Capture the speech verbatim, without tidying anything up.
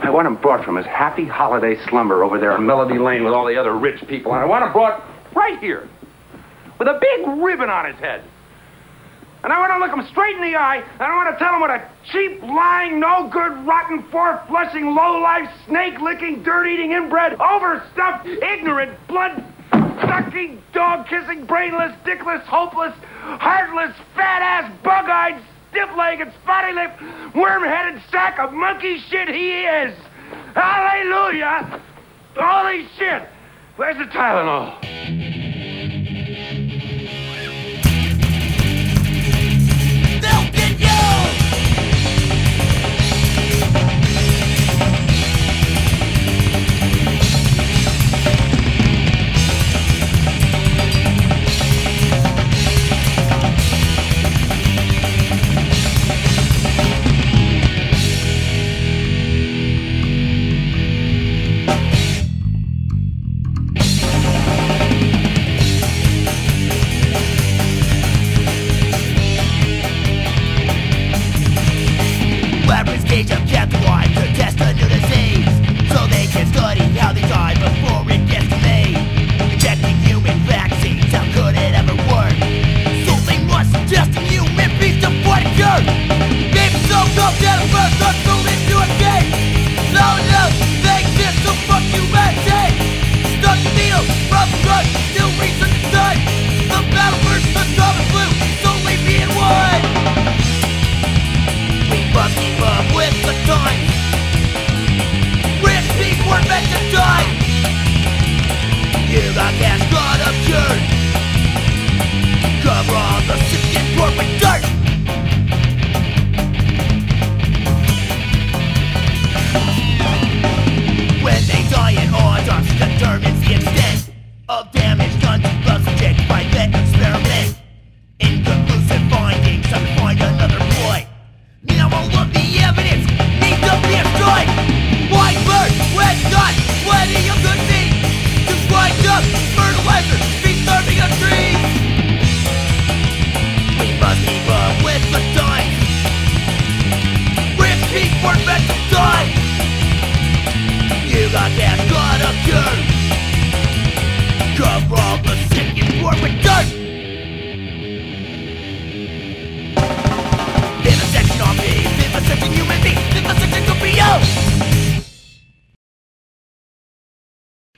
I want him brought from his happy holiday slumber over there in Melody Lane with all the other rich people. And I want him brought right here with a big ribbon on his head. And I want to look him straight in the eye, and I want to tell him what a cheap, lying, no-good, rotten, four-flushing, low-life, snake-licking, dirt-eating, inbred, overstuffed, ignorant, blood-sucking, dog-kissing, brainless, dickless, hopeless, heartless, fat-ass, bug-eyed, stiff-legged, spotty-lipped, worm-headed sack of monkey shit he is. Hallelujah! Holy shit! Where's the Tylenol? You got gas.